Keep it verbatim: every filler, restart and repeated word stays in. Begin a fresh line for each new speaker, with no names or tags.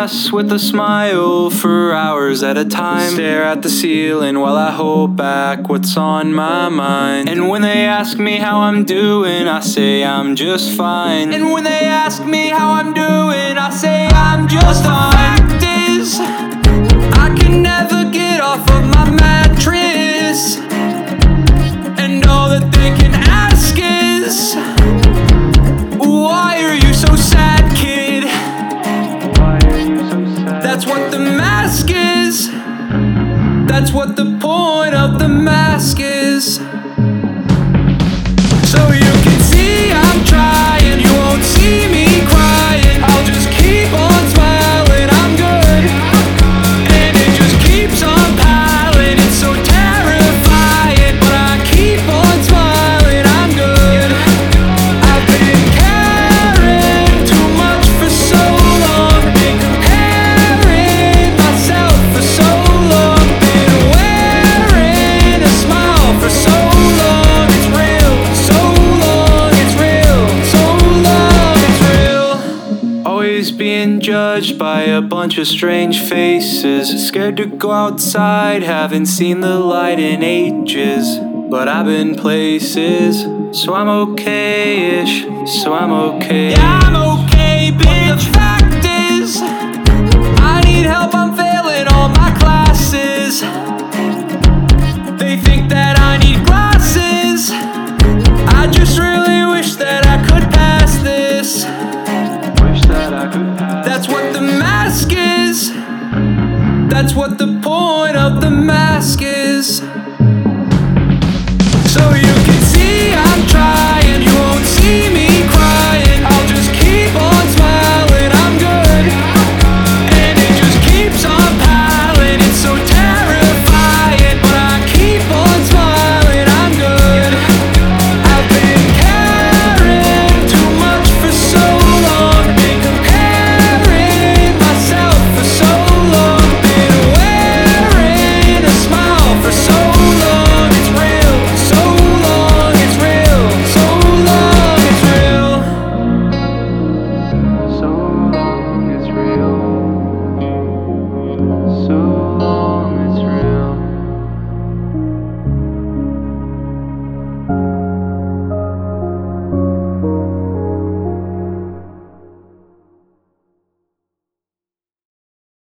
class with a smile for hours at a time. Stare at the ceiling while I hold back what's on my mind. And when they ask me how I'm doing, I say I'm just fine. And when they ask me how I'm doing, I say I'm just fine. The fact is, I can never get off of my mattress, and all that they can ask is, why are you so sad, kid? Why are you so sad? That's what the mask is. That's what the point of the mask is. So you can see I'm trying, you won't see me crying. I'll just keep on smiling, I'm good. And it just keeps on piling, it's so terrifying. But I keep on smiling, I'm good. I've been caring too much for so long, been comparing myself for so long, been wearing a smile for so long. It's real, so long, it's real, so long, it's real. Always being judged by a bunch of strange faces, scared to go outside, haven't seen the light in ages. But I've been places, so I'm okay-ish, so I'm okay. Yeah, I'm okay, bitch. But the fact is, I need help, I'm failing all my classes. They think that I need glasses. I just really wish that I could pass this. Wish that I could pass. That's what the mask is. That's what the point of the mask is. So you can see I'm trying, you won't see me crying. I'll just keep on smiling, I'm good. And it just keeps on piling, it's so terrifying. But I keep on smiling, I'm good. I've been caring too much for so long, been comparing myself for so long, been wearing a smile for so long. It's real, so long, it's real, so long, it's real. So long, it's real. So long.